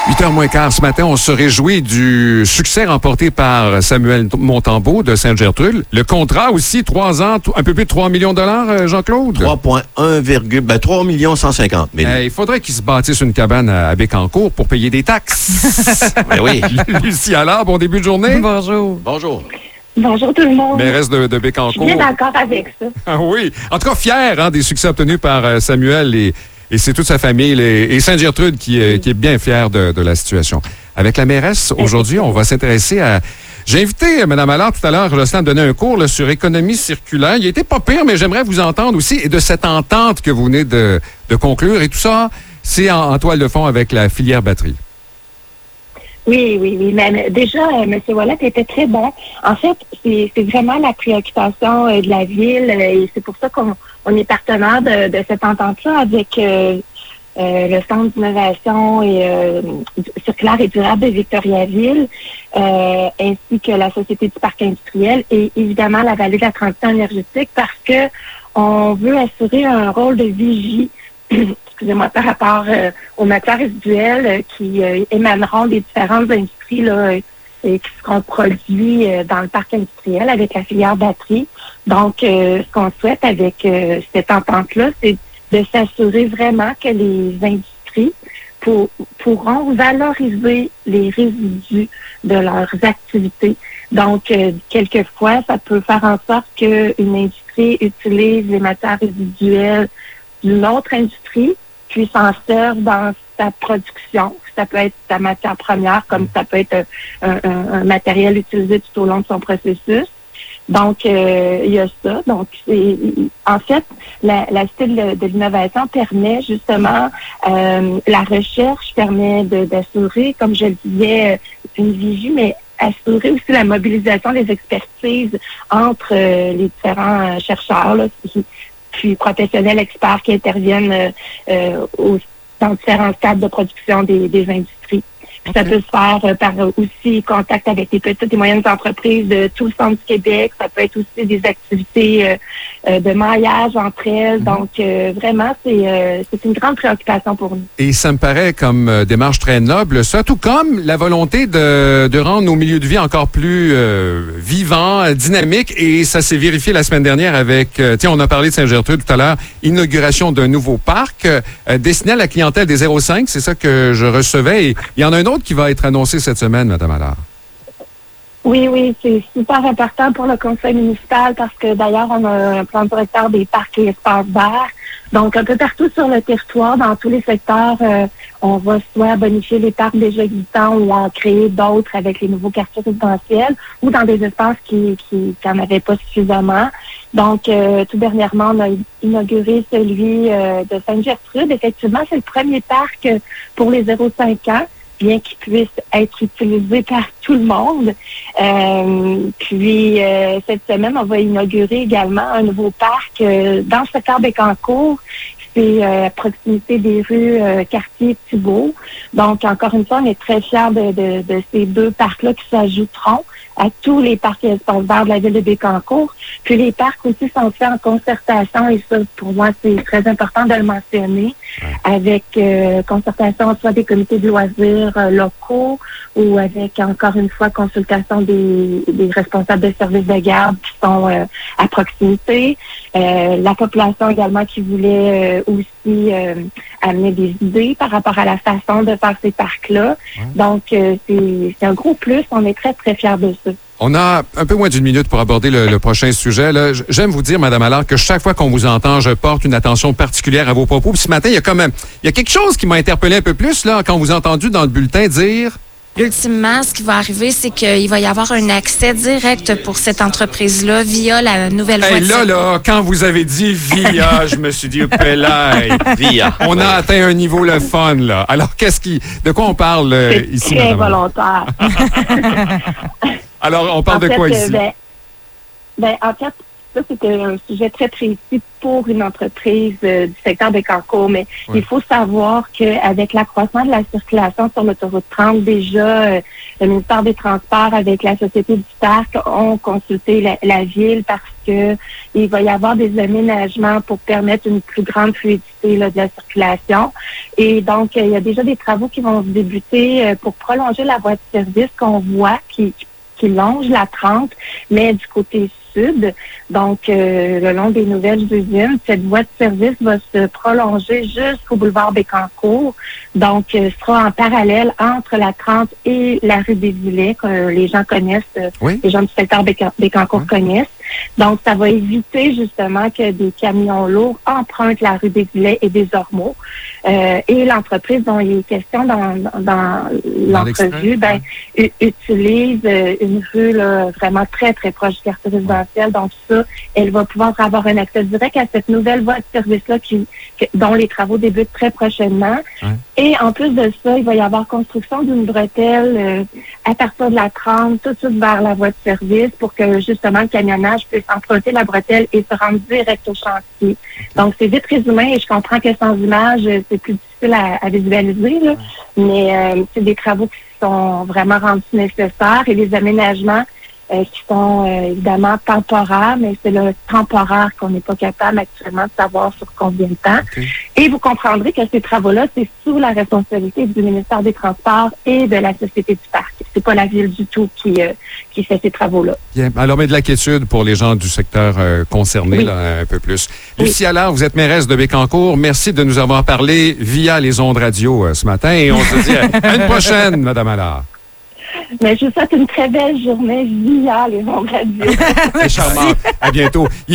8h moins quart ce matin, on se réjouit du succès remporté par Samuel Montembeault de Sainte-Gertrude. Le contrat aussi, 3 ans, un peu plus de 3 millions de dollars, Jean-Claude? 3 millions 150 000. Il faudrait qu'il se bâtisse une cabane à Bécancour pour payer des taxes. Ben oui. Lucie Allard, bon début de journée. Bonjour. Bonjour. Bonjour tout le monde. Mairesse de Bécancour. Je suis bien d'accord avec ça. Ah oui. En tout cas, fier des succès obtenus par Samuel et c'est toute sa famille et Sainte-Gertrude qui est bien fière de la situation. Avec la mairesse, aujourd'hui, on va s'intéresser à... J'ai invité Mme Allard tout à l'heure, Jocelyne, à donner un cours là, sur économie circulaire. Il était pas pire, mais j'aimerais vous entendre aussi et de cette entente que vous venez de conclure. Et tout ça, c'est en toile de fond avec la filière batterie. Oui. Mais déjà, M. Wallet était très bon. En fait, c'est vraiment la préoccupation de la ville et c'est pour ça qu'on est partenaire de cette entente-là avec le Centre d'innovation circulaire et durable de Victoriaville, ainsi que la Société du parc industriel et évidemment la Vallée de la transition énergétique parce que on veut assurer un rôle de vigie excusez-moi, par rapport aux matières résiduelles qui émaneront des différentes industries là, et qui seront produits dans le parc industriel avec la filière batterie. Donc, ce qu'on souhaite avec cette entente-là, c'est de s'assurer vraiment que les industries pourront valoriser les résidus de leurs activités. Donc, quelquefois, ça peut faire en sorte qu'une industrie utilise les matières résiduelles d'une autre industrie, puis s'en sert dans sa production. Ça peut être sa matière première, comme ça peut être un matériel utilisé tout au long de son processus. Donc, il y a ça. Donc, en fait, la Cité de l'innovation permet justement, la recherche permet d'assurer, comme je le disais, une vigie, mais assurer aussi la mobilisation des expertises entre les différents chercheurs, là, puis professionnels experts qui interviennent dans différents cadres de production des industries. Puis ça peut se faire par aussi contact avec les petites et moyennes entreprises de tout le centre du Québec. Ça peut être aussi des activités de maillage entre elles. Donc, vraiment, c'est une grande préoccupation pour nous. Et ça me paraît comme démarche très noble, ça, tout comme la volonté de rendre nos milieux de vie encore plus vivants, dynamiques. Et ça s'est vérifié la semaine dernière avec, on a parlé de Sainte-Gertrude tout à l'heure, inauguration d'un nouveau parc destiné à la clientèle des 0,5. C'est ça que je recevais. Et il y en a un autre qui va être annoncé cette semaine, Mme Allard. Oui, c'est super important pour le conseil municipal parce que d'ailleurs, on a un plan directeur des parcs et espaces verts. Donc, un peu partout sur le territoire, dans tous les secteurs, on va soit bonifier les parcs déjà existants ou en créer d'autres avec les nouveaux quartiers résidentiels ou dans des espaces qui n'en avaient pas suffisamment. Donc, tout dernièrement, on a inauguré celui de Sainte-Gertrude. Effectivement, c'est le premier parc pour les 0,5 ans, bien qu'il puisse être utilisé par tout le monde. Puis, cette semaine, on va inaugurer également un nouveau parc dans le secteur Bécancour. C'est à proximité des rues Cartier-Thibault. Donc, encore une fois, on est très fiers de ces deux parcs-là qui s'ajouteront à tous les parcs et espaces verts de la ville de Bécancour. Puis les parcs aussi sont faits en concertation et ça, pour moi, c'est très important de le mentionner, avec concertation soit des comités de loisirs locaux ou avec, encore une fois, consultation des responsables de services de garde qui sont à proximité. La population également qui voulait aussi amener des idées par rapport à la façon de faire ces parcs-là. Donc, c'est un gros plus. On est très, très fiers de ça. On a un peu moins d'une minute pour aborder le prochain sujet. Là. J'aime vous dire, Mme Allard, que chaque fois qu'on vous entend, je porte une attention particulière à vos propos. Puis ce matin, il y a quelque chose qui m'a interpellé un peu plus là quand vous avez entendu dans le bulletin dire... Ultimement, ce qui va arriver, c'est qu'il va y avoir un accès direct pour cette entreprise-là via la nouvelle voiture. Là, quand vous avez dit via, je me suis dit, via. On a atteint un niveau le fun, là. Alors, de quoi on parle ici, très Mme Allard? volontaire. Alors, on parle de quoi ici? En fait, ça, c'était un sujet très précis pour une entreprise du secteur Bécancour. Mais il faut savoir qu'avec l'accroissement de la circulation sur l'autoroute 30, déjà, le ministère des Transports avec la Société du Parc ont consulté la ville parce que il va y avoir des aménagements pour permettre une plus grande fluidité là, de la circulation. Et donc, il y a déjà des travaux qui vont débuter pour prolonger la voie de service qu'on voit qui longe la 30, mais du côté sud, donc le long des nouvelles usines, cette voie de service va se prolonger jusqu'au boulevard Bécancour, donc sera en parallèle entre la 30 et la rue des Villets, que les gens connaissent, les gens du secteur Bécancour connaissent. Donc, ça va éviter justement que des camions lourds empruntent la rue des Villets et des Ormeaux. Et l'entreprise dont il est question dans l'entrevue, utilise une rue là, vraiment très, très proche du quartier résidentiel. Donc ça, elle va pouvoir avoir un accès direct à cette nouvelle voie de service-là dont les travaux débutent très prochainement. Et en plus de ça, il va y avoir construction d'une bretelle à partir de la 30, tout de suite vers la voie de service pour que justement le camionnage puisse emprunter la bretelle et se rendre direct au chantier. Donc c'est vite résumé et je comprends que sans image, c'est plus difficile à visualiser, là, mais c'est des travaux qui sont vraiment rendus nécessaires et les aménagements qui sont évidemment temporaires, mais c'est le temporaire qu'on n'est pas capable actuellement de savoir sur combien de temps. Et vous comprendrez que ces travaux-là, c'est sous la responsabilité du ministère des Transports et de la Société du Parc. C'est pas la ville du tout qui fait ces travaux-là. Bien. Alors, mais de l'inquiétude pour les gens du secteur concerné, là, un peu plus. Lucie Allard, vous êtes mairesse de Bécancour. Merci de nous avoir parlé via les ondes radio ce matin et on se dit à une prochaine, Madame Allard. Mais je vous souhaite une très belle journée via les ondes radio. C'est charmant. À bientôt.